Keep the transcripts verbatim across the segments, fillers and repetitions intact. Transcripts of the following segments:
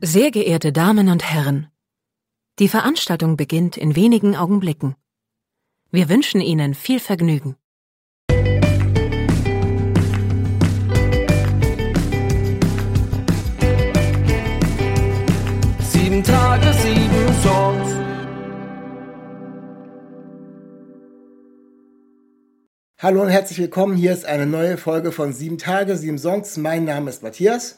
Sehr geehrte Damen und Herren, die Veranstaltung beginnt in wenigen Augenblicken. Wir wünschen Ihnen viel Vergnügen. Sieben Tage, sieben Songs. Hallo und herzlich willkommen. Hier ist eine neue Folge von Sieben Tage, sieben Songs. Mein Name ist Matthias.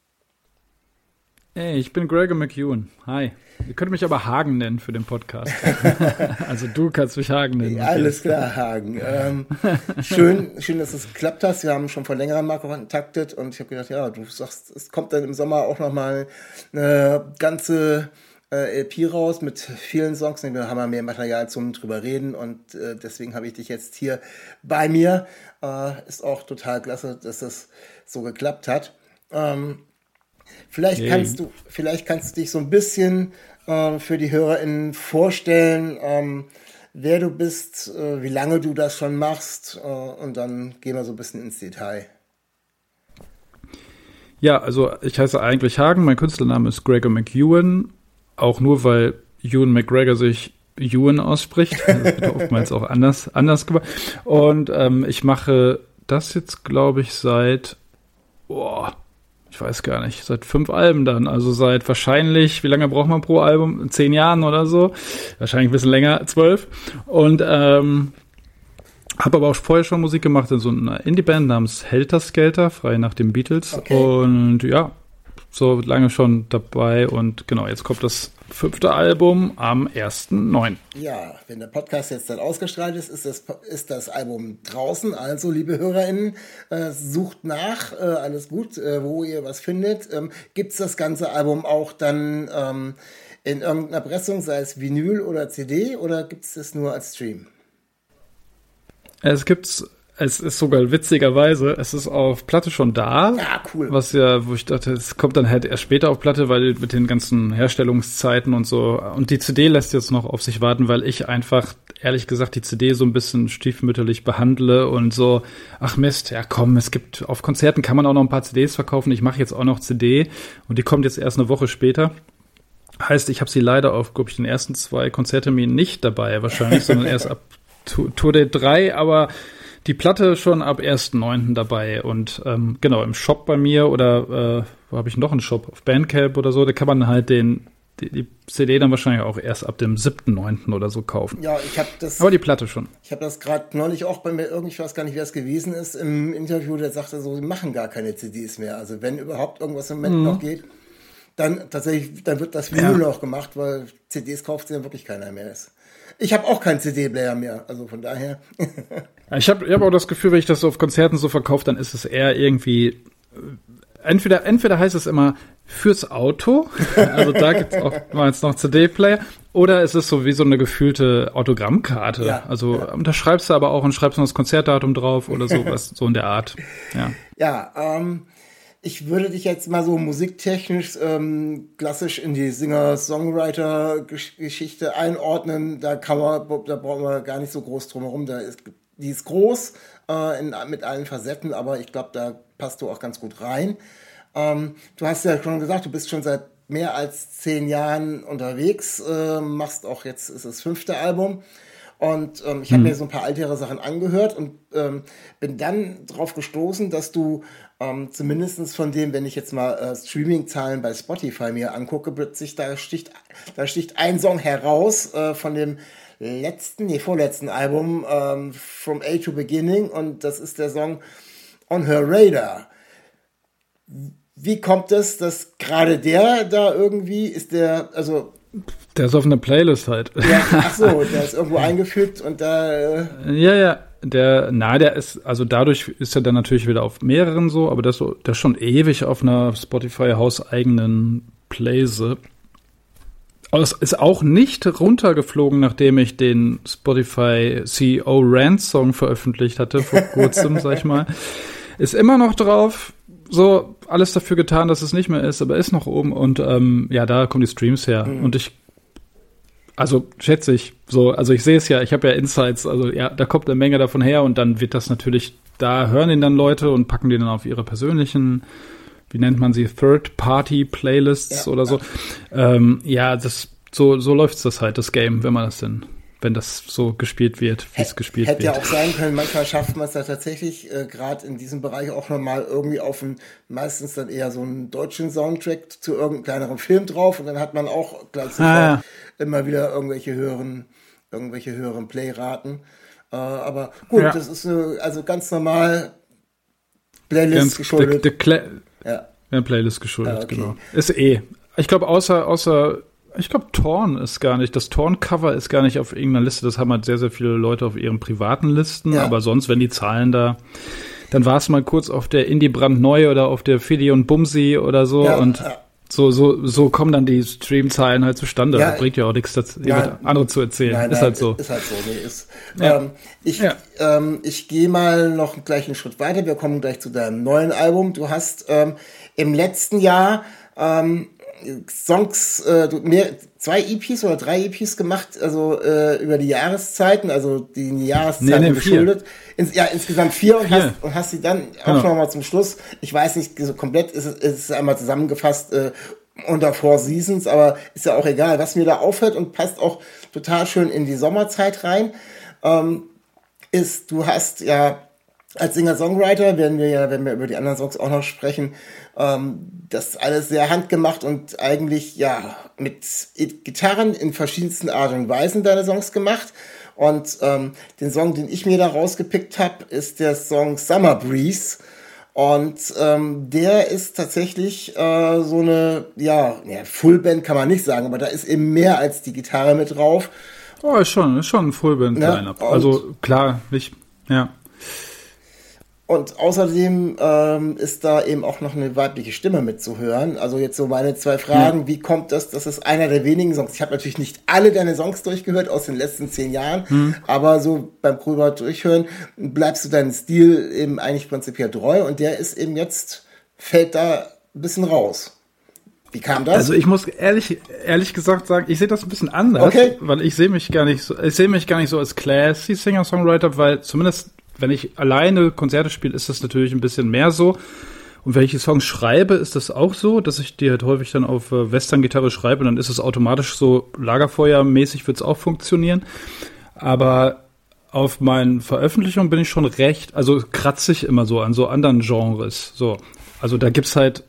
Hey, ich bin Gregor McEwen. Hi. Ihr könnt mich aber Hagen nennen für den Podcast. Also du kannst mich Hagen nennen. Ja, alles klar, Hagen. Ähm, schön, schön, dass es geklappt hast. Wir haben schon vor längerem mal kontaktet und ich habe gedacht, ja, du sagst, es kommt dann im Sommer auch nochmal eine ganze äh, L P raus mit vielen Songs. Wir haben ja mehr Material zum drüber reden und äh, deswegen habe ich dich jetzt hier bei mir. Äh, ist auch total klasse, dass das so geklappt hat. Ähm, Vielleicht kannst du, vielleicht kannst du dich so ein bisschen äh, für die HörerInnen vorstellen, ähm, wer du bist, äh, wie lange du das schon machst, äh, und dann gehen wir so ein bisschen ins Detail. Ja, also ich heiße eigentlich Hagen, mein Künstlername ist Gregor McEwen, auch nur weil Ewan McGregor sich Ewan ausspricht, das wird oftmals auch anders, anders gemacht. Und ähm, ich mache das jetzt, glaube ich, seit, boah, ich weiß gar nicht, seit fünf Alben dann, also seit wahrscheinlich, wie lange braucht man pro Album? Zehn Jahren oder so, wahrscheinlich ein bisschen länger, zwölf. Und ähm, habe aber auch vorher schon Musik gemacht in so einer Indie-Band namens Helter Skelter, frei nach den Beatles. Okay. Und ja, so lange schon dabei und genau, jetzt kommt das fünfte Album am ersten neunten Ja, wenn der Podcast jetzt dann ausgestrahlt ist, ist das, ist das Album draußen. Also, liebe HörerInnen, äh, sucht nach, äh, alles gut, äh, wo ihr was findet. Ähm, gibt's das ganze Album auch dann ähm, in irgendeiner Pressung, sei es Vinyl oder C D, oder gibt's das nur als Stream? Es gibt's Es ist sogar witzigerweise, es ist auf Platte schon da. Ja, cool. Was ja, wo ich dachte, es kommt dann halt erst später auf Platte, weil mit den ganzen Herstellungszeiten und so. Und die C D lässt jetzt noch auf sich warten, weil ich einfach, ehrlich gesagt, die C D so ein bisschen stiefmütterlich behandle und so, ach Mist, ja komm, es gibt, auf Konzerten kann man auch noch ein paar C Ds verkaufen. Ich mache jetzt auch noch C D und die kommt jetzt erst eine Woche später. Heißt, ich habe sie leider auf, glaube ich, den ersten zwei Konzertterminen nicht dabei wahrscheinlich, sondern erst ab Tour Day drei, aber die Platte schon ab ersten neunten dabei und ähm, genau, im Shop bei mir oder äh, wo habe ich noch einen Shop? Auf Bandcamp oder so, da kann man halt den die, die C D dann wahrscheinlich auch erst ab dem siebten neunten oder so kaufen. Ja, ich habe das. Aber die Platte schon. Ich habe das gerade neulich auch bei mir, irgendwie, ich weiß gar nicht, wer es gewesen ist, im Interview, der sagte so, sie machen gar keine C Ds mehr. Also wenn überhaupt irgendwas im Moment mhm. noch geht, dann tatsächlich, dann wird das Vinyl ja. noch gemacht, weil C Ds kauft ja wirklich keiner mehr. Ich habe auch keinen C D-Player mehr, also von daher. Ich habe ich hab auch das Gefühl, wenn ich das so auf Konzerten so verkaufe, dann ist es eher irgendwie, entweder entweder heißt es immer fürs Auto, also da gibt's auch mal jetzt noch C D-Player, oder es ist so wie so eine gefühlte Autogrammkarte. Ja, also ja. Da schreibst du aber auch und schreibst noch das Konzertdatum drauf oder sowas, so in der Art. Ja, ja ähm, ich würde dich jetzt mal so musiktechnisch ähm, klassisch in die Singer-Songwriter-Geschichte einordnen. Da kann man, da brauchen wir gar nicht so groß drum herum. Da ist, die ist groß äh, in, mit allen Facetten, aber ich glaube, da passt du auch ganz gut rein. Ähm, du hast ja schon gesagt, du bist schon seit mehr als zehn Jahren unterwegs, äh, machst auch jetzt ist das fünfte Album. Und ähm, ich habe hm. mir so ein paar ältere Sachen angehört und ähm, bin dann drauf gestoßen, dass du ähm, zumindest von dem, wenn ich jetzt mal äh, Streaming-Zahlen bei Spotify mir angucke, plötzlich da sticht, da sticht ein Song heraus äh, von dem letzten, nee, vorletzten Album, ähm, From A to Beginning, und das ist der Song On Her Radar. Wie kommt es, dass gerade der da irgendwie, ist der, also der ist auf einer Playlist halt. Ja, ach so, der ist irgendwo eingefügt und da. Äh ja, ja, der, na, der ist, also dadurch ist er dann natürlich wieder auf mehreren so, aber der ist, so, der ist schon ewig auf einer Spotify hauseigenen Playlist. Aber es ist auch nicht runtergeflogen, nachdem ich den Spotify C E O Rant Song veröffentlicht hatte, vor kurzem, sag ich mal. Ist immer noch drauf. So, alles dafür getan, dass es nicht mehr ist, aber ist noch oben und ähm, ja, da kommen die Streams her. Mhm. Und ich, also schätze ich, so, also ich sehe es ja, ich habe ja Insights, also ja, da kommt eine Menge davon her und dann wird das natürlich, da hören ihn dann Leute und packen den dann auf ihre persönlichen wie nennt man sie, Third-Party-Playlists ja, oder so. Ja, ähm, ja das, so, so läuft das halt, das Game, wenn man das denn, wenn das so gespielt wird, wie es gespielt Hätte wird. ja auch sein können, manchmal schafft man es da tatsächlich, äh, gerade in diesem Bereich auch nochmal irgendwie auf einen, meistens dann eher so einen deutschen Soundtrack zu irgendeinem kleineren Film drauf und dann hat man auch gleich sofort ah. immer wieder irgendwelche höheren, irgendwelche höheren Playraten. Äh, aber gut, ja. das ist eine, also ganz normal Playlist ganz geschuldet. Der, der ja. ja, Playlist geschuldet, ah, okay. genau. Ist eh. Ich glaube, außer, außer, ich glaube, Torn ist gar nicht, das Torn-Cover ist gar nicht auf irgendeiner Liste. Das haben halt sehr, sehr viele Leute auf ihren privaten Listen. Ja. Aber sonst, wenn die Zahlen da, dann war es mal kurz auf der Indie brandneu oder auf der Fidi und Bumsi oder so. Ja, und ja. so, so, so kommen dann die Streamzahlen halt zustande. Ja. Das bringt ja auch nichts, das andere zu erzählen. Nein, ist nein, halt so. Ist halt so. Nee, ist, ja. ähm, ich, ja. ähm, ich gehe mal noch gleich einen Schritt weiter. Wir kommen gleich zu deinem neuen Album. Du hast ähm, im letzten Jahr ähm, Songs, äh, mehr, zwei E Ps oder drei E Ps gemacht, also äh, über die Jahreszeiten, also die Jahreszeiten nee, nee, geschuldet. Ins, ja, insgesamt vier, vier. Und, hast, und hast sie dann genau. auch noch mal zum Schluss, ich weiß nicht, so komplett ist es ist einmal zusammengefasst äh, unter Four Seasons, aber ist ja auch egal, was mir da aufhört und passt auch total schön in die Sommerzeit rein, ähm, ist, du hast ja als Singer-Songwriter, werden wir ja, wenn wir über die anderen Songs auch noch sprechen, ähm, das alles sehr handgemacht und eigentlich, ja, mit Gitarren in verschiedensten Art und Weisen deine Songs gemacht. Und ähm, den Song, den ich mir da rausgepickt habe, ist der Song Summer Breeze. Und ähm, der ist tatsächlich äh, so eine, ja, ja, Fullband kann man nicht sagen, aber da ist eben mehr als die Gitarre mit drauf. Oh, ist schon, ist schon ein Fullband-Line-Up. Ja, also klar, nicht, ja. Und außerdem ähm, ist da eben auch noch eine weibliche Stimme mitzuhören. Also jetzt so meine zwei Fragen. Ja. Wie kommt das? Das ist einer der wenigen Songs. Ich habe natürlich nicht alle deine Songs durchgehört aus den letzten zehn Jahren. Hm. Aber so beim Gröber durchhören bleibst du deinem Stil eben eigentlich prinzipiell treu. Und der ist eben jetzt, fällt da ein bisschen raus. Wie kam das? Also ich muss ehrlich, ehrlich gesagt sagen, ich sehe das ein bisschen anders. Okay. Weil ich sehe mich gar nicht so, ich sehe mich gar nicht so als classy Singer-Songwriter, weil zumindest wenn ich alleine Konzerte spiele, ist das natürlich ein bisschen mehr so. Und wenn ich die Songs schreibe, ist das auch so, dass ich die halt häufig dann auf äh, Western-Gitarre schreibe und dann ist es automatisch so Lagerfeuermäßig wird es auch funktionieren. Aber auf meinen Veröffentlichungen bin ich schon recht, also kratze ich immer so an so anderen Genres. So, also da gibt's halt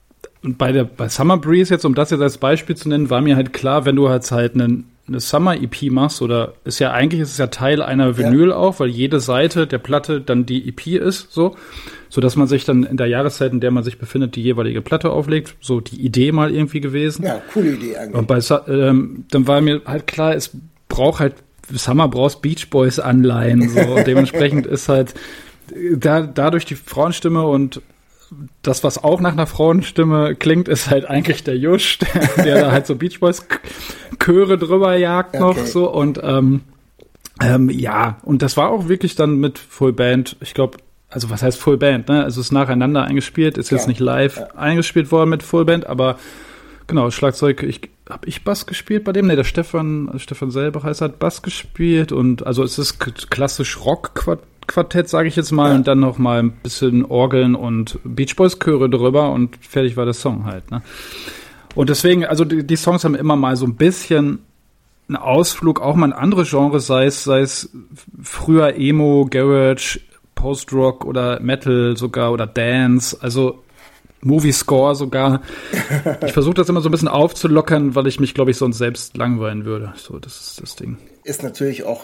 und bei der bei Summer Breeze jetzt, um das jetzt als Beispiel zu nennen, war mir halt klar, wenn du halt halt einen eine Summer-E P machst, oder ist ja eigentlich ist es ja Teil einer Vinyl ja. auch, weil jede Seite der Platte dann die E P ist, so, so dass man sich dann in der Jahreszeit, in der man sich befindet, die jeweilige Platte auflegt, so die Idee mal irgendwie gewesen. Ja, coole Idee eigentlich. Und bei ähm, dann war mir halt klar, es braucht halt, Summer brauchst Beach Boys Anleihen, so, und dementsprechend ist halt da dadurch die Frauenstimme und das, was auch nach einer Frauenstimme klingt, ist halt eigentlich der Jusch, der, der da halt so Beach Boys Chöre drüber jagt okay. noch so und ähm, ähm, ja, und das war auch wirklich dann mit Fullband, ich glaube, also was heißt Fullband, ne? Also es ist nacheinander eingespielt, ist ja. jetzt nicht live ja. eingespielt worden mit Fullband, aber genau, Schlagzeug, ich habe ich Bass gespielt bei dem? Ne, der Stefan, Stefan selber heißt, hat Bass gespielt und also es ist klassisch Rock-Quartett. Quartett, sage ich jetzt mal, ja. und dann noch mal ein bisschen Orgeln und Beach Boys Chöre drüber und fertig war der Song halt, ne? Und deswegen, also die, die Songs haben immer mal so ein bisschen einen Ausflug, auch mal in andere Genres, sei es, sei es früher Emo, Garage, Post-Rock oder Metal sogar oder Dance, also Movie-Score sogar. Ich versuche das immer so ein bisschen aufzulockern, weil ich mich, glaube ich, sonst selbst langweilen würde. So, das ist das Ding. Ist natürlich auch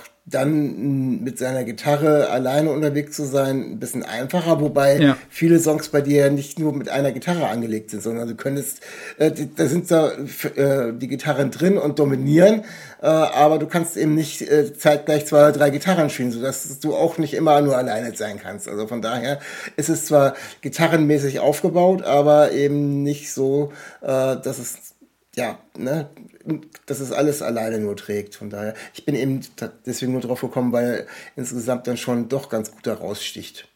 dann mit seiner Gitarre alleine unterwegs zu sein, ein bisschen einfacher, wobei ja. viele Songs bei dir ja nicht nur mit einer Gitarre angelegt sind, sondern du könntest, äh, da sind da äh, die Gitarren drin und dominieren, äh, aber du kannst eben nicht äh, zeitgleich zwei oder drei Gitarren spielen, sodass du auch nicht immer nur alleine sein kannst. Also von daher ist es zwar gitarrenmäßig aufgebaut, aber eben nicht so, äh, dass es ja, ne, dass es alles alleine nur trägt. Von daher, ich bin eben deswegen nur drauf gekommen, weil er insgesamt dann schon doch ganz gut heraussticht.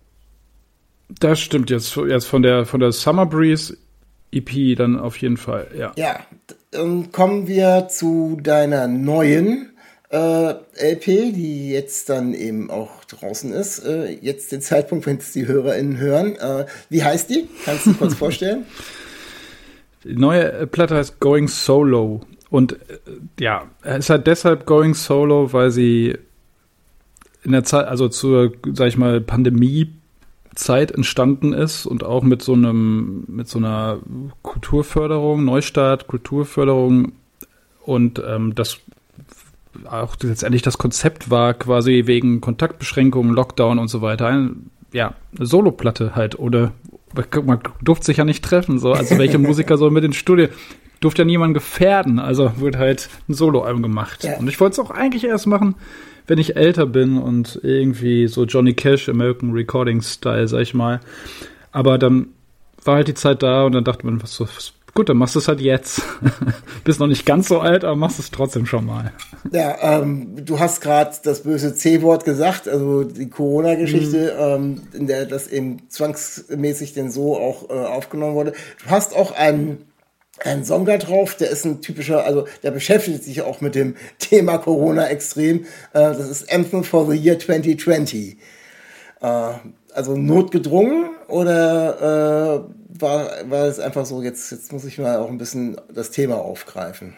Das stimmt jetzt, jetzt von der von der Summer Breeze E P dann auf jeden Fall, ja. Ja, dann kommen wir zu deiner neuen äh, L P, die jetzt dann eben auch draußen ist. Äh, jetzt den Zeitpunkt, wenn es die HörerInnen hören. Äh, wie heißt die? Kannst du kurz vorstellen? Die neue Platte heißt Going Solo. Und äh, ja, es ist halt deshalb Going Solo, weil sie in der Zeit, also zur, sag ich mal, Pandemie-Zeit entstanden ist und auch mit so einem, mit so einer Kulturförderung, Neustart, Kulturförderung und ähm, das auch letztendlich das Konzept war quasi wegen Kontaktbeschränkungen, Lockdown und so weiter, ein, ja, eine Soloplatte halt, oder man durfte sich ja nicht treffen, so, also welche Musiker sollen mit ins Studio, durfte ja niemand gefährden, also wird halt ein Soloalbum gemacht. Ja. Und ich wollte es auch eigentlich erst machen, wenn ich älter bin und irgendwie so Johnny Cash, American Recording Style, sag ich mal. Aber dann war halt die Zeit da und dann dachte man, was so, gut, dann machst du es halt jetzt. Bist noch nicht ganz so alt, aber machst es trotzdem schon mal. Ja, ähm, du hast gerade das böse C-Wort gesagt, also die Corona-Geschichte, mhm. ähm, in der das eben zwangsmäßig denn so auch äh, aufgenommen wurde. Du hast auch einen Ein Song da drauf, der ist ein typischer, also der beschäftigt sich auch mit dem Thema Corona extrem. Äh, das ist Anthem for the Year twenty twenty. Äh, also notgedrungen oder äh, war, war es einfach so, jetzt, jetzt muss ich mal auch ein bisschen das Thema aufgreifen?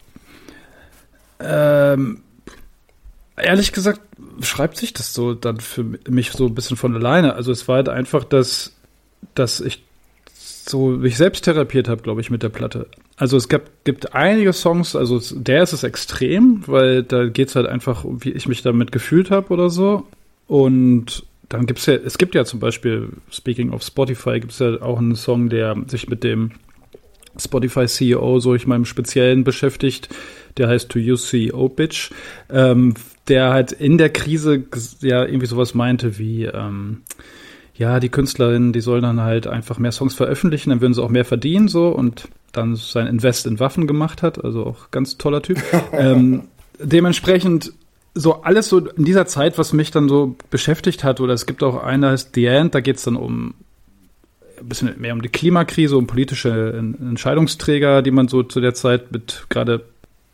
Ähm, ehrlich gesagt schreibt sich das so dann für mich so ein bisschen von alleine. Also es war halt einfach, dass, dass ich so mich selbst therapiert habe, glaube ich, mit der Platte. Also es gab, gibt einige Songs, also der ist es extrem, weil da geht es halt einfach um, wie ich mich damit gefühlt habe oder so. Und dann gibt es ja, es gibt ja zum Beispiel, speaking of Spotify, gibt es ja auch einen Song, der sich mit dem Spotify-C E O so ich meinem Speziellen beschäftigt, der heißt To You C E O Bitch, ähm, der halt in der Krise ja irgendwie sowas meinte wie, ähm, ja, die Künstlerinnen, die sollen dann halt einfach mehr Songs veröffentlichen, dann würden sie auch mehr verdienen, so, und dann sein Invest in Waffen gemacht hat, also auch ganz toller Typ. ähm, dementsprechend so alles so in dieser Zeit, was mich dann so beschäftigt hat, oder es gibt auch einen, der heißt The End, da geht es dann um ein bisschen mehr um die Klimakrise, um politische Entscheidungsträger, die man so zu der Zeit mit gerade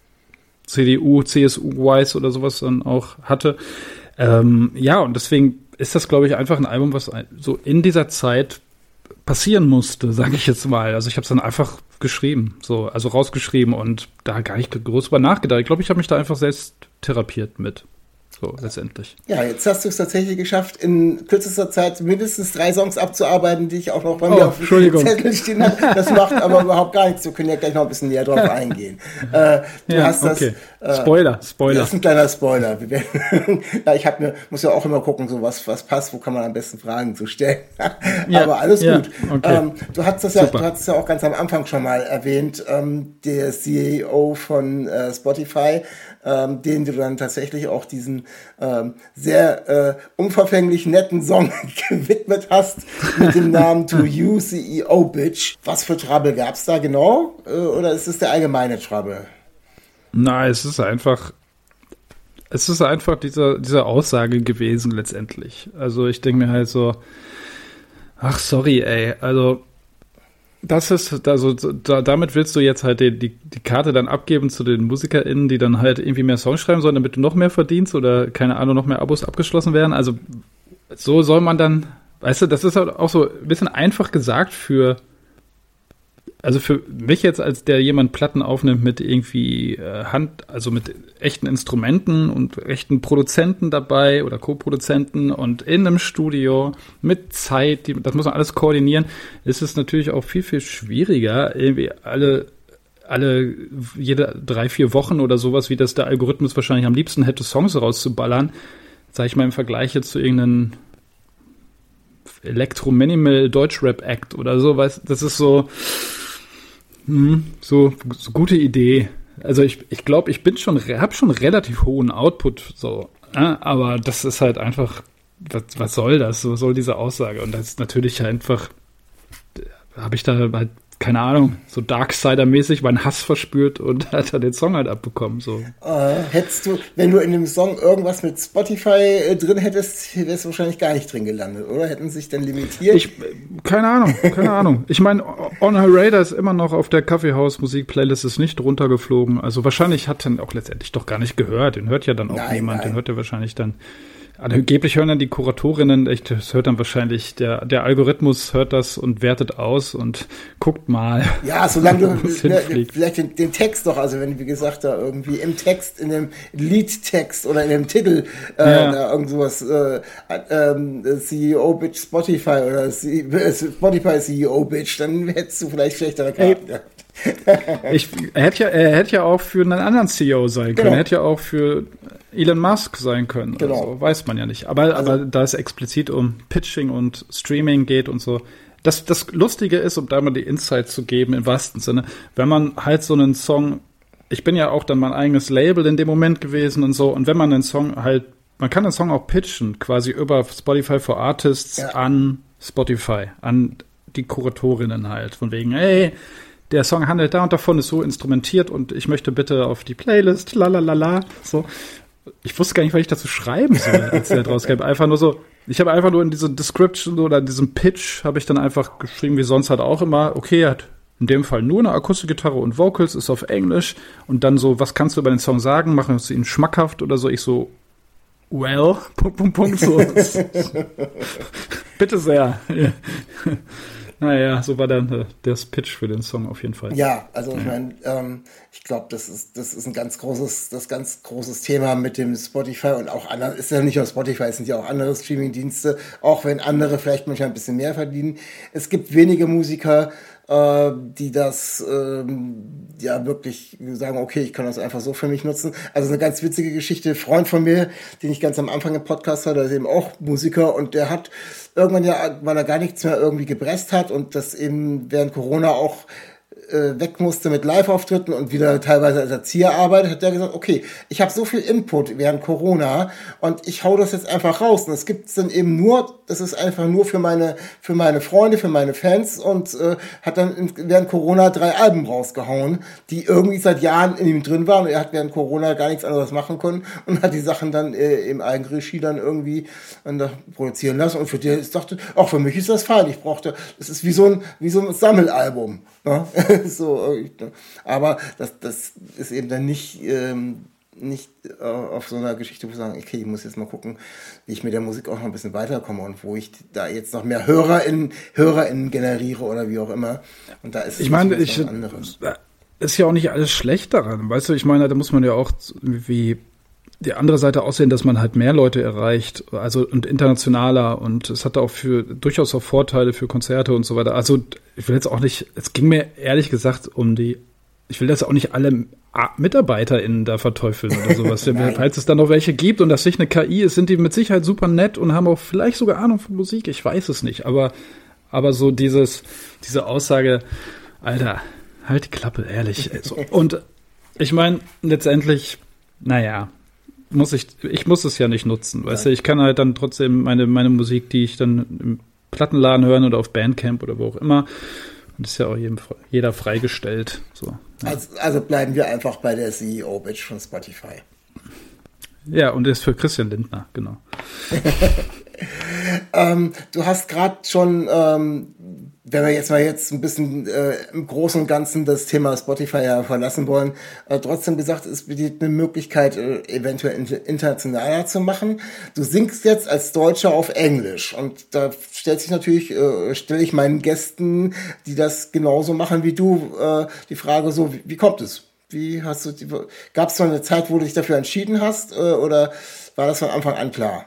C D U, C S U-wise oder sowas dann auch hatte. Ähm, ja, und deswegen ist das, glaube ich, einfach ein Album, was so in dieser Zeit passieren musste, sage ich jetzt mal. Also ich habe es dann einfach geschrieben, so, also rausgeschrieben und da gar nicht groß drüber nachgedacht. Ich glaube, ich habe mich da einfach selbst therapiert mit. So, letztendlich. Ja, jetzt hast du es tatsächlich geschafft, in kürzester Zeit mindestens drei Songs abzuarbeiten, die ich auch noch bei oh, mir auf dem Zettel stehen habe. Das macht aber überhaupt gar nichts. Wir können ja gleich noch ein bisschen näher drauf eingehen. Äh, du ja, hast okay. das. Äh, Spoiler, Spoiler. Das ist ein kleiner Spoiler. Ja, ich habe mir, muss ja auch immer gucken, so was, was passt, wo kann man am besten Fragen zu stellen. Ja, aber alles ja, gut. Okay. Ähm, du hast das ja, Super. du hast es ja auch ganz am Anfang schon mal erwähnt, ähm, der C E O von äh, Spotify, ähm, den du dann tatsächlich auch diesen ähm, sehr äh, unverfänglich netten Song gewidmet hast mit dem Namen To You C E O Bitch. Was für Trouble gab's da genau? Äh, oder ist es der allgemeine Trouble? Nein, es ist einfach, es ist einfach diese, diese Aussage gewesen letztendlich. Also ich denke mir halt so, ach sorry, ey, also das ist, also da, damit willst du jetzt halt die, die, die Karte dann abgeben zu den MusikerInnen, die dann halt irgendwie mehr Songs schreiben sollen, damit du noch mehr verdienst oder, keine Ahnung, noch mehr Abos abgeschlossen werden. Also so soll man dann, weißt du, das ist halt auch so ein bisschen einfach gesagt für, also für mich jetzt, als der jemand Platten aufnimmt mit irgendwie äh, Hand, also mit echten Instrumenten und echten Produzenten dabei oder Co-Produzenten und in einem Studio mit Zeit, die, das muss man alles koordinieren, ist es natürlich auch viel, viel schwieriger, irgendwie alle, alle, jede drei, vier Wochen oder sowas, wie das der Algorithmus wahrscheinlich am liebsten hätte, Songs rauszuballern, sag ich mal im Vergleich jetzt zu irgendeinem Elektro-Minimal-Deutsch-Rap-Act oder so, weißt, das ist so, So, so gute Idee. Also ich, ich glaube, ich bin schon, habe schon relativ hohen Output, so, äh, aber das ist halt einfach, was, was soll das? Was soll diese Aussage? Und das ist natürlich einfach, habe ich da halt keine Ahnung, so Darksider-mäßig meinen Hass verspürt und hat dann den Song halt abbekommen. So. Äh, hättest du, wenn du in dem Song irgendwas mit Spotify äh, drin hättest, wärst du wahrscheinlich gar nicht drin gelandet, oder? Hätten sich dann limitiert? Ich, keine Ahnung, keine Ahnung. Ich meine, On Her Radar ist immer noch auf der Kaffeehaus-Musik-Playlist, ist nicht runtergeflogen. Also wahrscheinlich hat dann auch letztendlich doch gar nicht gehört. Den hört ja dann auch nein, niemand. Nein. Den hört ja wahrscheinlich dann. Angeblich hören dann die Kuratorinnen, echt, das hört dann wahrscheinlich, der, der Algorithmus hört das und wertet aus und guckt mal. Ja, solange du ne, vielleicht den, den Text doch, also wenn, wie gesagt, da irgendwie im Text, in dem Liedtext oder in dem Titel äh, ja. da irgend sowas äh, äh, C E O-Bitch Spotify oder C- Spotify C E O-Bitch, dann hättest du vielleicht schlechtere Karten gehabt. Ich, er hätte ja, er hätte ja auch für einen anderen C E O sein können. Genau. Er hätte ja auch für Elon Musk sein können. Genau. Also, weiß man ja nicht. Aber, Also, aber da es explizit um Pitching und Streaming geht und so. Das, das Lustige ist, um da mal die Insight zu geben, im wahrsten Sinne, wenn man halt so einen Song, ich bin ja auch dann mein eigenes Label in dem Moment gewesen und so, und wenn man einen Song halt, man kann einen Song auch pitchen, quasi über Spotify for Artists ja. an Spotify, an die Kuratorinnen halt, von wegen, hey, der Song handelt da und davon, ist so instrumentiert und ich möchte bitte auf die Playlist, lalalala, so. Ich wusste gar nicht, was ich dazu schreiben soll, als der draus kam. Einfach nur so, ich habe einfach nur in dieser Description oder in diesem Pitch habe ich dann einfach geschrieben, wie sonst halt auch immer, okay, er hat in dem Fall nur eine Akustikgitarre und Vocals, ist auf Englisch und dann so, was kannst du über den Song sagen? Machen wir es ihn schmackhaft oder so? Ich so, well, Punkt, Punkt, Punkt, so. Bitte sehr. Naja, so war dann äh, das Pitch für den Song auf jeden Fall. Ja, also ich meine, ähm, ich glaube, das ist das ist ein ganz großes, das ganz großes Thema mit dem Spotify und auch anderen, ist ja nicht nur Spotify, es sind ja auch andere Streaming-Dienste, auch wenn andere vielleicht manchmal ein bisschen mehr verdienen. Es gibt wenige Musiker, äh, die das ähm, ja wirklich sagen, okay, ich kann das einfach so für mich nutzen. Also eine ganz witzige Geschichte, ein Freund von mir, den ich ganz am Anfang im Podcast hatte, der ist eben auch Musiker und der hat irgendwann ja, weil er gar nichts mehr irgendwie gepresst hat und das eben während Corona auch äh, weg musste mit Live-Auftritten und wieder teilweise als Erzieher arbeitet, hat der gesagt, okay, ich habe so viel Input während Corona und ich hau das jetzt einfach raus. Und das gibt's dann eben nur, das ist einfach nur für meine für meine Freunde, für meine Fans und äh, hat dann in, während Corona drei Alben rausgehauen, die irgendwie seit Jahren in ihm drin waren. Und er hat während Corona gar nichts anderes machen können und hat die Sachen dann äh, im Eigenregie dann irgendwie äh, produzieren lassen. Und für den ich dachte, auch für mich ist das fein. Ich brauchte, das ist wie so ein wie so ein Sammelalbum. Ne? So, aber das, das ist eben dann nicht, ähm, nicht äh, auf so einer Geschichte, wo ich sage, okay, ich muss jetzt mal gucken, wie ich mit der Musik auch noch ein bisschen weiterkomme und wo ich da jetzt noch mehr HörerInnen, HörerInnen generiere oder wie auch immer. Und da ist es ich meine, ich, was anderes. Ist ja auch nicht alles schlecht daran, weißt du, ich meine, da muss man ja auch wie die andere Seite aussehen, dass man halt mehr Leute erreicht, also und internationaler und es hat auch für durchaus auch Vorteile für Konzerte und so weiter. Also ich will jetzt auch nicht, es ging mir ehrlich gesagt um die, ich will jetzt auch nicht alle MitarbeiterInnen da verteufeln oder sowas. Falls es dann noch welche gibt und das nicht eine K I ist, sind die mit Sicherheit super nett und haben auch vielleicht sogar Ahnung von Musik, ich weiß es nicht, aber aber so dieses, diese Aussage, Alter, halt die Klappe, ehrlich. Also, und ich meine, letztendlich, naja, muss ich, ich muss es ja nicht nutzen, weißt du, ich kann halt dann trotzdem meine, meine Musik, die ich dann im Plattenladen hören oder auf Bandcamp oder wo auch immer, und das ist ja auch jedem, jeder freigestellt, so. Ja. Also, also bleiben wir einfach bei der C E O-Bitch von Spotify. Ja, und das ist für Christian Lindner, genau. ähm, du hast gerade schon, ähm, wenn wir jetzt mal jetzt ein bisschen äh, im Großen und Ganzen das Thema Spotify ja verlassen wollen, äh, trotzdem gesagt, es besteht eine Möglichkeit, äh, eventuell inter- internationaler zu machen. Du singst jetzt als Deutscher auf Englisch und da stellt sich natürlich, äh, stelle ich meinen Gästen, die das genauso machen wie du, äh, die Frage so, wie, wie kommt es? Wie hast du, gab es so eine Zeit, wo du dich dafür entschieden hast, äh, oder war das von Anfang an klar?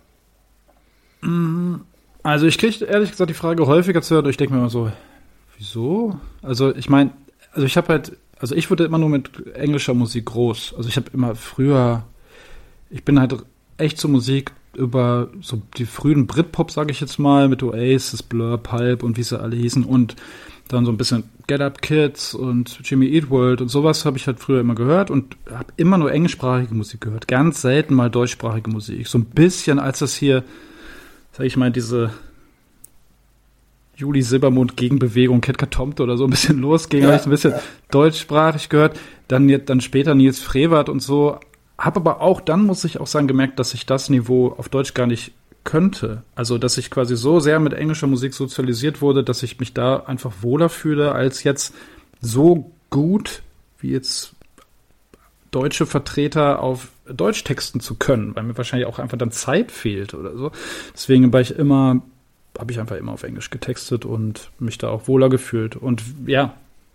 Also ich kriege ehrlich gesagt die Frage häufiger zu hören, und ich denke mir immer so, wieso? Also ich meine, also ich habe halt, also ich wurde immer nur mit englischer Musik groß. Also ich habe immer früher, ich bin halt echt zur Musik über so die frühen Britpop, sage ich jetzt mal, mit Oasis, Blur, Pulp und wie sie alle hießen und dann so ein bisschen Get Up Kids und Jimmy Eat World und sowas habe ich halt früher immer gehört und habe immer nur englischsprachige Musik gehört. Ganz selten mal deutschsprachige Musik. So ein bisschen, als das hier, sag ich mal, diese, Juli Silbermond Gegenbewegung, Ketka Tomte oder so ein bisschen losging, ja, habe ich so ein bisschen ja. deutschsprachig gehört. Dann, dann später Nils Frevert und so. Habe aber auch, dann muss ich auch sagen, gemerkt, dass ich das Niveau auf Deutsch gar nicht könnte. Also, dass ich quasi so sehr mit englischer Musik sozialisiert wurde, dass ich mich da einfach wohler fühle, als jetzt so gut wie jetzt deutsche Vertreter auf Deutsch texten zu können, weil mir wahrscheinlich auch einfach dann Zeit fehlt oder so. Deswegen war ich immer, habe ich einfach immer auf Englisch getextet und mich da auch wohler gefühlt. Und ja.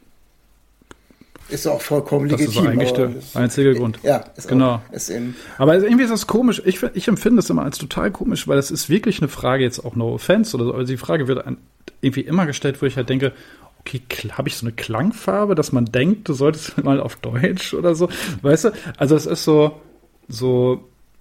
Ist auch vollkommen legitim. Das ist eigentlich der einzige ist, Grund. Ja, ist genau. Auch, ist eben aber irgendwie ist das komisch. Ich, ich empfinde es immer als total komisch, weil das ist wirklich eine Frage, jetzt auch no offense oder so, aber die Frage wird irgendwie immer gestellt, wo ich halt denke, okay, habe ich so eine Klangfarbe, dass man denkt, du solltest mal auf Deutsch oder so, weißt du? Also es ist so, so,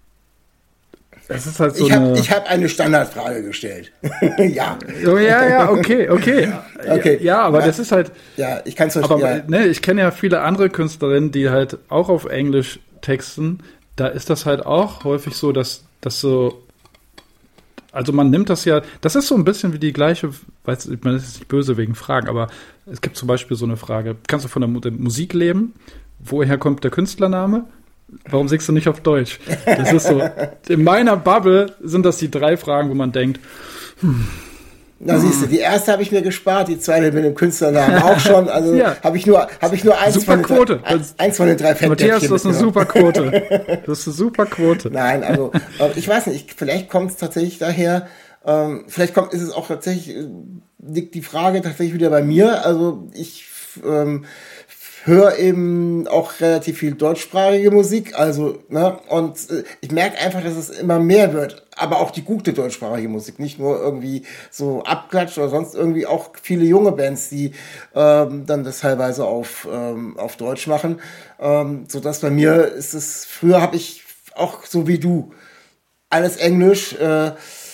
es ist halt so ich hab, eine... Ich habe eine Standardfrage gestellt. ja. Oh, ja, ja, okay, okay. okay. Ja, aber ja. das ist halt... Ja, ich kann es verstehen. Aber ja. ne, ich kenne ja viele andere Künstlerinnen, die halt auch auf Englisch texten. Da ist das halt auch häufig so, dass das so... Also man nimmt das ja, das ist so ein bisschen wie die gleiche, weiß ich, man ist nicht böse wegen Fragen, aber es gibt zum Beispiel so eine Frage, kannst du von der Musik leben? Woher kommt der Künstlername? Warum singst du nicht auf Deutsch? Das ist so, in meiner Bubble sind das die drei Fragen, wo man denkt, hm. Na siehst du, die erste habe ich mir gespart, die zweite mit dem Künstlernamen auch schon. Also ja. habe ich nur, habe ich nur eins super von den Quote. drei, eins, eins von den drei Fettnäpfchen. Matthias, das ist eine super Quote. Das ist eine super Quote. Nein, also ich weiß nicht, vielleicht kommt es tatsächlich daher, ähm, vielleicht kommt, ist es auch tatsächlich, liegt die Frage tatsächlich wieder bei mir. Also ich ähm, höre eben auch relativ viel deutschsprachige Musik, also, ne, und äh, ich merke einfach, dass es immer mehr wird, aber auch die gute deutschsprachige Musik, nicht nur irgendwie so abklatscht oder sonst irgendwie, auch viele junge Bands, die ähm, dann das teilweise auf, ähm, auf Deutsch machen, ähm, sodass bei mir ist es, früher habe ich auch so wie du, alles Englisch, äh,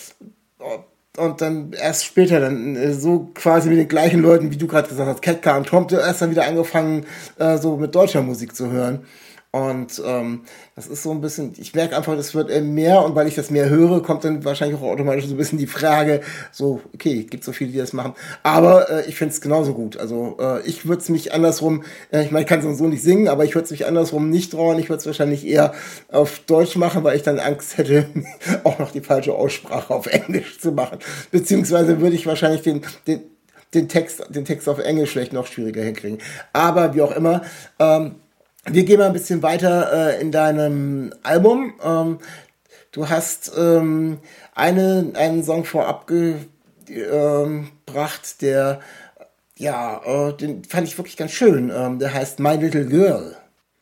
und dann erst später dann äh, so quasi mit den gleichen Leuten, wie du gerade gesagt hast, Ketka und Tomte, erst dann wieder angefangen, äh, so mit deutscher Musik zu hören. Und ähm, das ist so ein bisschen, ich merke einfach, das wird mehr, und weil ich das mehr höre, kommt dann wahrscheinlich auch automatisch so ein bisschen die Frage, so, okay, gibt so viele, die das machen, aber äh, ich finde es genauso gut. Also äh, ich würde es mich andersrum, äh, ich meine, ich kann so nicht singen, aber ich würde es mich andersrum nicht trauen, ich würde es wahrscheinlich eher auf Deutsch machen, weil ich dann Angst hätte, auch noch die falsche Aussprache auf Englisch zu machen. Beziehungsweise würde ich wahrscheinlich den, den, den Text, den Text auf Englisch vielleicht noch schwieriger hinkriegen. Aber wie auch immer, ähm, wir gehen mal ein bisschen weiter äh, in deinem Album. Ähm, du hast ähm, eine, einen Song vorab gebracht, ähm, der, ja, äh, den fand ich wirklich ganz schön. Ähm, der heißt My Little Girl.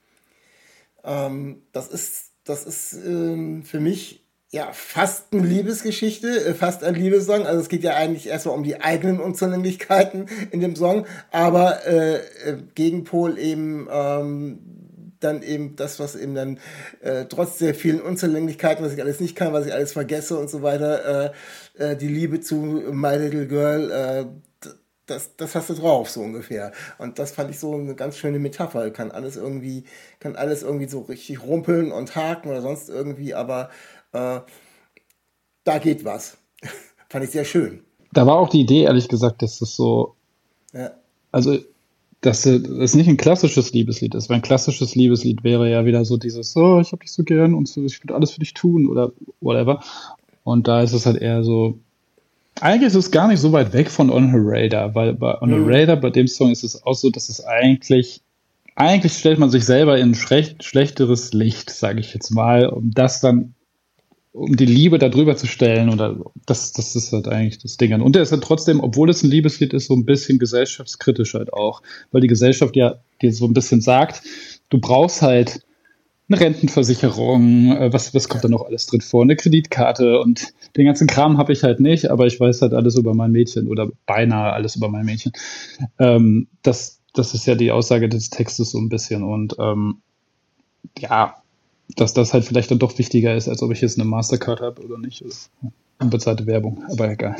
Ähm, das ist, das ist ähm, für mich ja fast eine Liebesgeschichte, äh, fast ein Liebessong. Also es geht ja eigentlich erstmal um die eigenen Unzulänglichkeiten in dem Song, aber äh, äh, Gegenpol eben ähm, dann eben das, was eben dann äh, trotz der vielen Unzulänglichkeiten, was ich alles nicht kann, was ich alles vergesse und so weiter, äh, äh, die Liebe zu My Little Girl, äh, das, das hast du drauf, so ungefähr. Und das fand ich so eine ganz schöne Metapher. Kann alles irgendwie, kann alles irgendwie so richtig rumpeln und haken oder sonst irgendwie, aber äh, da geht was. Fand ich sehr schön. Da war auch die Idee, ehrlich gesagt, dass das so, ja. also dass es nicht ein klassisches Liebeslied ist, weil ein klassisches Liebeslied wäre ja wieder so dieses, oh, ich hab dich so gern und so, ich würde alles für dich tun oder whatever. Und da ist es halt eher so, eigentlich ist es gar nicht so weit weg von On Her Radar, weil bei On Her mhm. Radar, bei dem Song ist es auch so, dass es eigentlich, eigentlich stellt man sich selber in ein schlecht, schlechteres Licht, sage ich jetzt mal, um das dann, um die Liebe da drüber zu stellen, oder das, das ist halt eigentlich das Ding. Und der ist halt trotzdem, obwohl es ein Liebeslied ist, so ein bisschen gesellschaftskritisch halt auch, weil die Gesellschaft ja dir so ein bisschen sagt, du brauchst halt eine Rentenversicherung, was, was kommt da noch alles drin vor, eine Kreditkarte, und den ganzen Kram habe ich halt nicht, aber ich weiß halt alles über mein Mädchen oder beinahe alles über mein Mädchen. Ähm, das, das ist ja die Aussage des Textes so ein bisschen, und ähm, ja, dass das halt vielleicht dann doch wichtiger ist, als ob ich jetzt eine Mastercard habe oder nicht. unbezahlte Werbung, aber egal.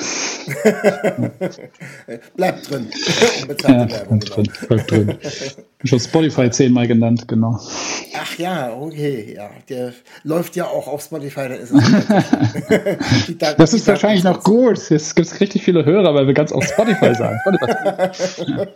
Bleibt drin. Unbezahlte Ja, Werbung, bleibt drin, bleibt drin. Schon Spotify zehnmal genannt, genau. Ach ja, okay, ja. Der läuft ja auch auf Spotify, da ist es. die Dank, das ist wahrscheinlich noch gut. Jetzt gibt es richtig viele Hörer, weil wir ganz auf Spotify sagen. Spotify.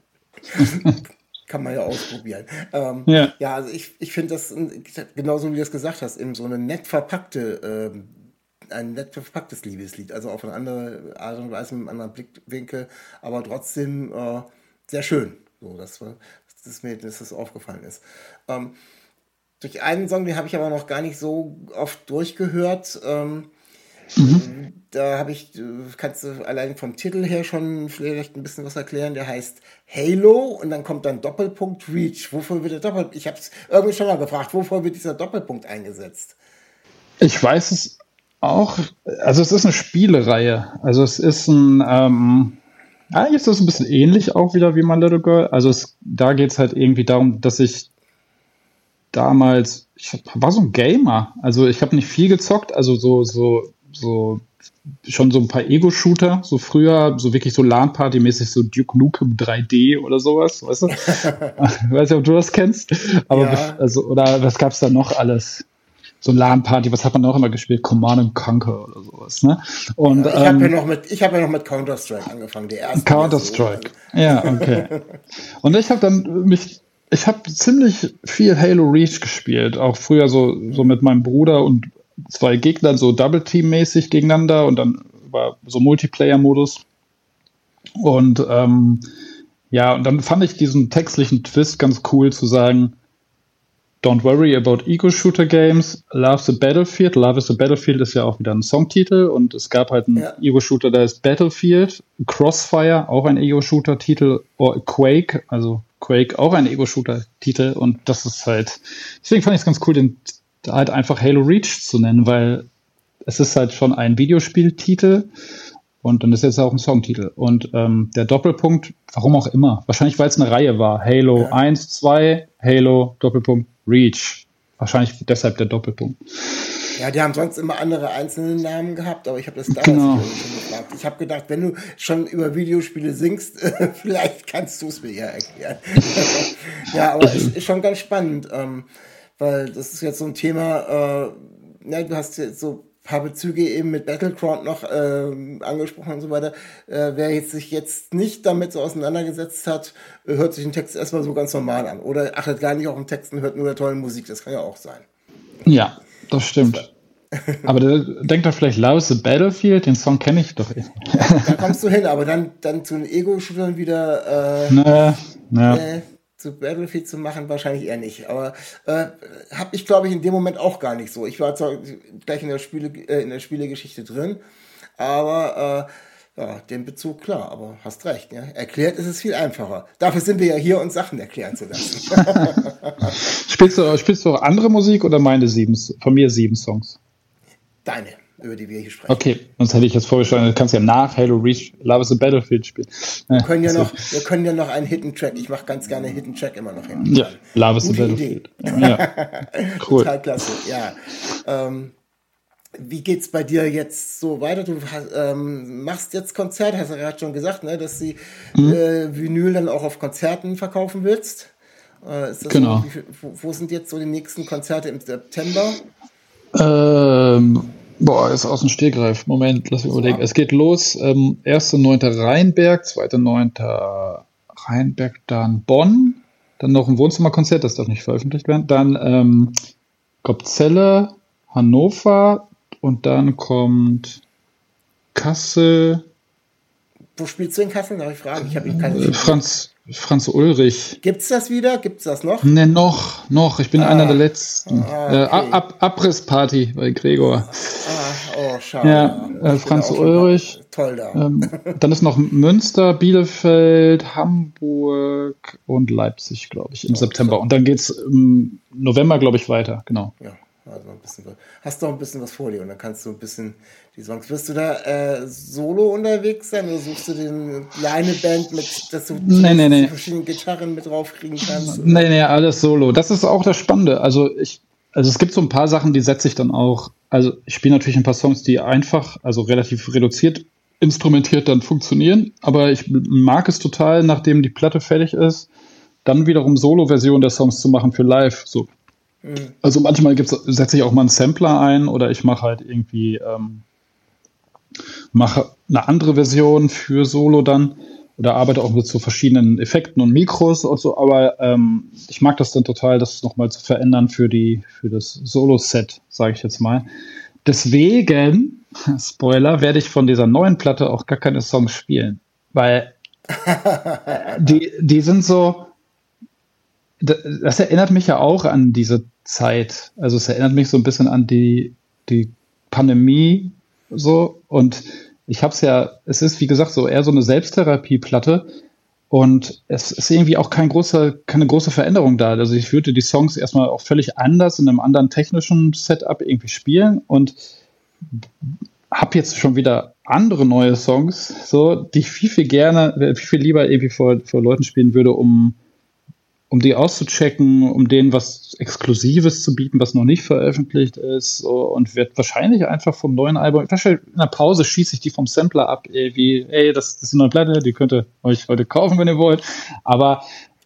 Kann man ja ausprobieren. Ähm, ja. ja, also ich, ich finde das, genauso wie du es gesagt hast, eben so eine nett verpackte, ähm, ein nett verpacktes Liebeslied, also auf eine andere Art und Weise, mit einem anderen Blickwinkel, aber trotzdem äh, sehr schön. So, dass, dass mir dass das aufgefallen ist. Ähm, durch einen Song, den habe ich aber noch gar nicht so oft durchgehört. Ähm, mhm. Da habe ich, kannst du allein vom Titel her schon vielleicht ein bisschen was erklären. Der heißt Halo und dann kommt dann Doppelpunkt Reach. Wofür wird der Doppelpunkt? Ich habe es irgendwie schon mal gefragt, wofür wird dieser Doppelpunkt eingesetzt? Ich weiß es auch. Also es ist eine Spielereihe. Also es ist ein, ähm, eigentlich ist das ein bisschen ähnlich auch wieder wie My Little Girl. Also es, da geht es halt irgendwie darum, dass ich damals, ich war so ein Gamer. Also ich habe nicht viel gezockt, also so, so, so schon so ein paar Ego-Shooter, so früher, so wirklich so LAN-Party-mäßig, so Duke Nukem drei D oder sowas, weißt du? Ich weiß nicht, ob du das kennst, aber ja. also, oder was gab's da noch alles? So LAN-Party, was hat man auch immer gespielt? Command and Conquer oder sowas, ne? Und, ja, ich habe ähm, ja noch mit, ich habe ja noch mit Counter-Strike angefangen, die erste. Counter-Strike, ja, okay. Und ich habe dann mich, ich habe ziemlich viel Halo Reach gespielt, auch früher so, so mit meinem Bruder und zwei Gegnern so Double-Team-mäßig gegeneinander und dann war so Multiplayer-Modus. Und ähm, ja, und dann fand ich diesen textlichen Twist ganz cool zu sagen, Don't worry about Ego-Shooter Games, Love the Battlefield. Love is the Battlefield ist ja auch wieder ein Songtitel und es gab halt einen ja. Ego-Shooter, der ist Battlefield, Crossfire, auch ein Ego-Shooter-Titel, oder Quake, also Quake, auch ein Ego-Shooter-Titel und das ist halt, deswegen fand ich es ganz cool, den halt einfach Halo Reach zu nennen, weil es ist halt schon ein Videospieltitel und dann ist jetzt auch ein Songtitel. Und ähm, der Doppelpunkt, warum auch immer, wahrscheinlich weil es eine Reihe war, Halo ja. eins, zwei, Halo, Doppelpunkt, Reach. Wahrscheinlich deshalb der Doppelpunkt. Ja, die haben sonst immer andere einzelne Namen gehabt, aber ich habe das damals genau. schon gefragt. Ich habe gedacht, wenn du schon über Videospiele singst, vielleicht kannst du es mir ja erklären. Ja, aber ist, ist schon ganz spannend, ähm, weil das ist jetzt so ein Thema, äh, ja, du hast jetzt so ein paar Bezüge eben mit Battleground noch äh, angesprochen und so weiter. Äh, wer jetzt sich jetzt nicht damit so auseinandergesetzt hat, hört sich den Text erstmal so ganz normal an oder achtet gar nicht auf den Text und hört nur der tollen Musik. Das kann ja auch sein. Ja, das stimmt. Aber der, denkt doch vielleicht Love the Battlefield, den Song kenne ich doch. Da kommst du hin, aber dann, dann zu den Ego-Shootern wieder äh, ne, ne. Äh, zu Battlefield zu machen, wahrscheinlich eher nicht. Aber äh, habe ich, glaube ich, in dem Moment auch gar nicht so. Ich war zwar gleich in der Spiele, äh, in der Spielegeschichte drin, aber äh, ja, den Bezug klar, aber hast recht. Ja? Erklärt ist es viel einfacher. Dafür sind wir ja hier, uns Sachen erklären zu lassen. spielst, du, spielst du auch andere Musik oder meine sieben, von mir sieben Songs? Deine, über die wir hier sprechen. Okay, sonst hätte ich jetzt vorgeschlagen, du kannst ja nach Halo Reach Love is a Battlefield spielen. Wir können ja, noch, wir können ja noch einen Hidden Track, ich mache ganz gerne Hidden Track immer noch hin. Ja, Love is a Battlefield. Ja. Cool. Total klasse, ja. Ähm, wie geht's bei dir jetzt so weiter? Du ähm, machst jetzt Konzert, hast du ja gerade schon gesagt, ne, dass du mhm. äh, Vinyl dann auch auf Konzerten verkaufen willst. Äh, ist das genau. So, wo, wo sind jetzt so die nächsten Konzerte im September? Ähm, boah, ist aus dem Stegreif. Moment, lass mich überlegen. Es geht los. Ähm, erster neunter Rheinberg, zweiter neunter Rheinberg, dann Bonn, dann noch ein Wohnzimmerkonzert, das darf nicht veröffentlicht werden. Dann ähm, Gopzelle, Hannover und dann kommt Kassel. Wo spielst du in Kassel? Darf ich fragen? Ich habe keine Franz, Franz Ulrich. Gibt's das wieder? Gibt's das noch? Ne, noch, noch. Ich bin ah, einer der letzten. Ah, okay. äh, Ab Abrissparty bei Gregor. Ah, oh, schade. Ja, äh, Franz Ulrich. Toll da. Ähm, dann ist noch Münster, Bielefeld, Hamburg und Leipzig, glaube ich, im oh, September. So. Und dann geht's im November, glaube ich, weiter. Genau. Ja, also ein bisschen. Hast du noch ein bisschen was vor dir und dann kannst du ein bisschen die Songs. Wirst du da äh, solo unterwegs sein oder suchst du den kleine Band mit, dass du nee, nee, nee. verschiedene Gitarren mit draufkriegen kannst? Oder? Nee, nee, alles solo. Das ist auch das Spannende. Also ich, also es gibt so ein paar Sachen, die setze ich dann auch also ich spiele natürlich ein paar Songs, die einfach, also relativ reduziert instrumentiert dann funktionieren, aber ich mag es total, nachdem die Platte fertig ist, dann wiederum Solo-Version der Songs zu machen für live. So. Mhm. Also manchmal gibt's, setze ich auch mal einen Sampler ein oder ich mache halt irgendwie ähm, mache eine andere Version für Solo dann oder arbeite auch mit so verschiedenen Effekten und Mikros und so, aber ähm, ich mag das dann total, das nochmal zu verändern für die für das Solo-Set, sage ich jetzt mal. Deswegen, Spoiler, werde ich von dieser neuen Platte auch gar keine Songs spielen, weil die, die sind so, das erinnert mich ja auch an diese Zeit, also es erinnert mich so ein bisschen an die, die Pandemie so und ich habe es ja, es ist wie gesagt so eher so eine Selbsttherapieplatte und es ist irgendwie auch kein großer, keine große Veränderung da. Also ich würde die Songs erstmal auch völlig anders in einem anderen technischen Setup irgendwie spielen und habe jetzt schon wieder andere neue Songs, so, die ich viel, viel gerne, viel, viel lieber irgendwie vor, vor Leuten spielen würde, um um die auszuchecken, um denen was Exklusives zu bieten, was noch nicht veröffentlicht ist, so, und wird wahrscheinlich einfach vom neuen Album, wahrscheinlich in der Pause schieße ich die vom Sampler ab, wie, ey, das, das ist eine neue Platte, die könnt ihr euch heute kaufen, wenn ihr wollt, aber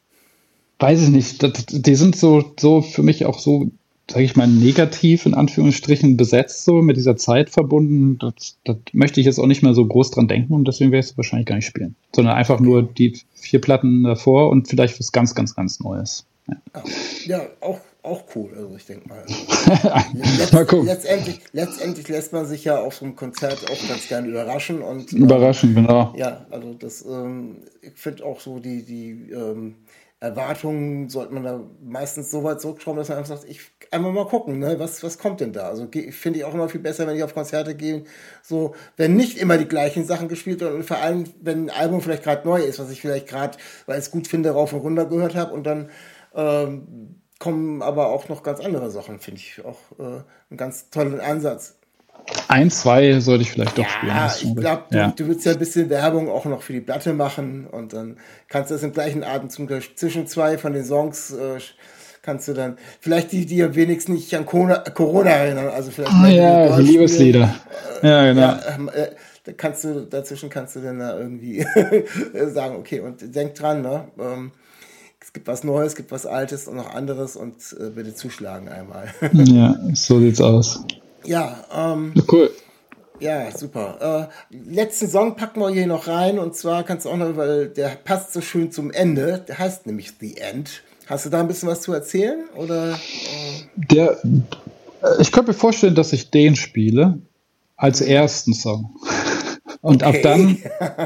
weiß ich nicht, das, die sind so, so für mich auch so, sage ich mal, negativ in Anführungsstrichen besetzt, so mit dieser Zeit verbunden, das, das möchte ich jetzt auch nicht mehr so groß dran denken und deswegen werde ich es wahrscheinlich gar nicht spielen, sondern einfach nur die vier Platten davor und vielleicht was ganz, ganz, ganz Neues. Ja, ja auch, auch cool, also ich denke mal. Letzt, mal gucken. Letztendlich, letztendlich lässt man sich ja auf so einem Konzert auch ganz gerne überraschen und überraschen, ähm, genau. Ja, also das, ähm, ich finde auch so die, die ähm, Erwartungen sollte man da meistens so weit zurückschrauben, dass man einfach sagt, ich einfach mal gucken, ne, was, was kommt denn da? Also finde ich auch immer viel besser, wenn ich auf Konzerte gehe, so, wenn nicht immer die gleichen Sachen gespielt werden und vor allem, wenn ein Album vielleicht gerade neu ist, was ich vielleicht gerade, weil ich es gut finde, rauf und runter gehört habe und dann ähm, kommen aber auch noch ganz andere Sachen, finde ich auch äh, einen ganz tollen Ansatz. Ein, zwei sollte ich vielleicht doch spielen. Ja, ich glaube, du, ja. du willst ja ein bisschen Werbung auch noch für die Platte machen und dann kannst du das im gleichen Atemzug zwischen zwei von den Songs äh, kannst du dann vielleicht die, die wenigstens nicht an Corona erinnern, also vielleicht ah, ja, die Liebeslieder. Äh, ja, genau. Ja, äh, da kannst du, dazwischen kannst du dann da irgendwie sagen, okay, und denk dran, ne, ähm, es gibt was Neues, es gibt was Altes und noch anderes und äh, bitte zuschlagen einmal. Ja, so sieht's aus. Ja, ähm, cool. Ja, super. Äh, letzten Song packen wir hier noch rein und zwar kannst du auch noch, weil der passt so schön zum Ende, der heißt nämlich The End. Hast du da ein bisschen was zu erzählen? Oder, äh? Der, ich könnte mir vorstellen, dass ich den spiele als ersten Song. Und okay. Ab dann,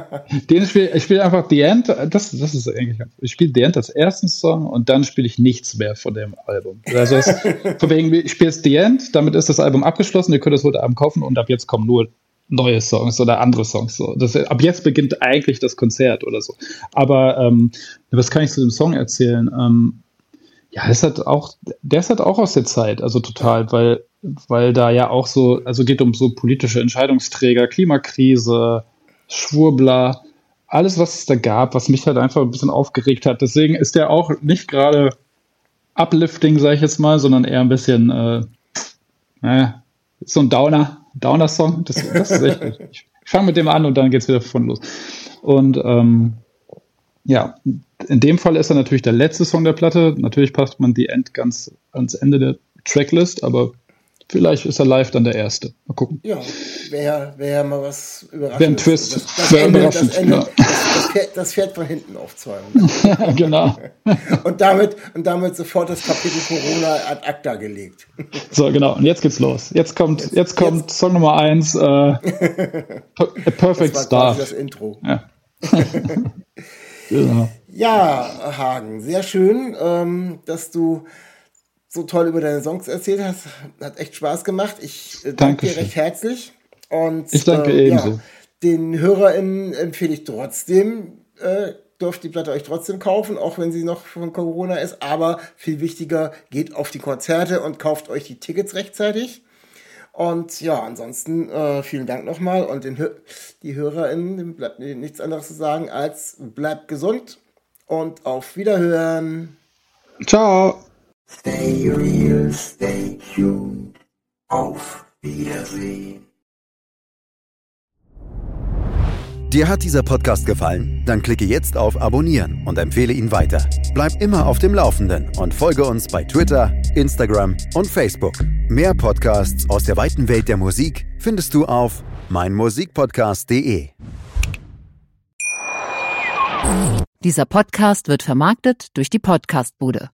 den spiel, ich spiele einfach The End, das, das ist eigentlich, ich spiele The End als ersten Song und dann spiele ich nichts mehr von dem Album. Also es, von wegen, ich spiele jetzt The End, damit ist das Album abgeschlossen, ihr könnt es heute Abend kaufen und ab jetzt kommen nur neue Songs oder andere Songs. So. Das, ab jetzt beginnt eigentlich das Konzert oder so. Aber ähm, was kann ich zu dem Song erzählen? Ähm, ja, das hat auch, der ist halt auch aus der Zeit, also total, weil weil da ja auch so, also geht um so politische Entscheidungsträger, Klimakrise, Schwurbler, alles, was es da gab, was mich halt einfach ein bisschen aufgeregt hat. Deswegen ist der auch nicht gerade uplifting, sage ich jetzt mal, sondern eher ein bisschen, äh, naja, so ein Downer, Downer-Song. Das, das ist echt gut. Ich fange mit dem an und dann geht's wieder von los. Und ähm, ja, in dem Fall ist er natürlich der letzte Song der Platte. Natürlich passt man die End ganz ans Ende der Tracklist, aber vielleicht ist er live dann der Erste. Mal gucken. Ja, wäre wär mal was Überraschendes. Wäre ein Twist. Das, das, Ende, das, Ende, ja. das, das, Pferd, das Pferd von hinten aufzäumen. Genau. Und damit, und damit sofort das Kapitel Corona ad acta gelegt. So, genau. Und jetzt geht's los. Jetzt kommt, jetzt, jetzt kommt jetzt. Song Nummer eins. Äh, A Perfect das war Star. Das Intro. Ja. Genau. Ja, Hagen, sehr schön, ähm, dass du so toll über deine Songs erzählt hast. Hat echt Spaß gemacht. Ich äh, danke dir recht herzlich. Und, ich danke äh, ebenso. Ja, den HörerInnen empfehle ich trotzdem, äh, dürft die Platte euch trotzdem kaufen, auch wenn sie noch von Corona ist. Aber viel wichtiger, geht auf die Konzerte und kauft euch die Tickets rechtzeitig. Und ja, ansonsten äh, vielen Dank nochmal. Und den, die HörerInnen, dem bleibt nichts anderes zu sagen als bleibt gesund und auf Wiederhören. Ciao. Stay real, stay tuned. Auf Dir hat dieser Podcast gefallen? Dann klicke jetzt auf Abonnieren und empfehle ihn weiter. Bleib immer auf dem Laufenden und folge uns bei Twitter, Instagram und Facebook. Mehr Podcasts aus der weiten Welt der Musik findest du auf meinmusikpodcast punkt de. Dieser Podcast wird vermarktet durch die Podcastbude.